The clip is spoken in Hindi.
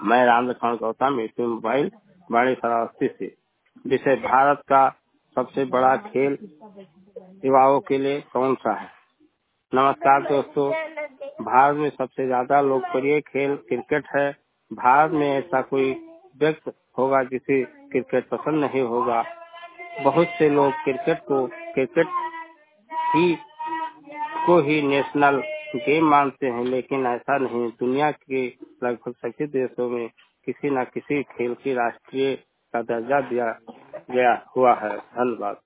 मैं राम लखन गौतम यूपी मोबाइल बड़ी शरावती से। विषय भारत का सबसे बड़ा खेल युवाओं के लिए कौन सा है। नमस्कार दोस्तों, भारत में सबसे ज्यादा लोकप्रिय खेल क्रिकेट है। भारत में ऐसा कोई व्यक्ति होगा जिसे क्रिकेट पसंद नहीं होगा। बहुत से लोग क्रिकेट ही नेशनल गेम मानते हैं, लेकिन ऐसा नहीं। दुनिया के लगभग सभी देशों में किसी न किसी खेल की राष्ट्रीय का दर्जा दिया गया हुआ है। धन्यवाद।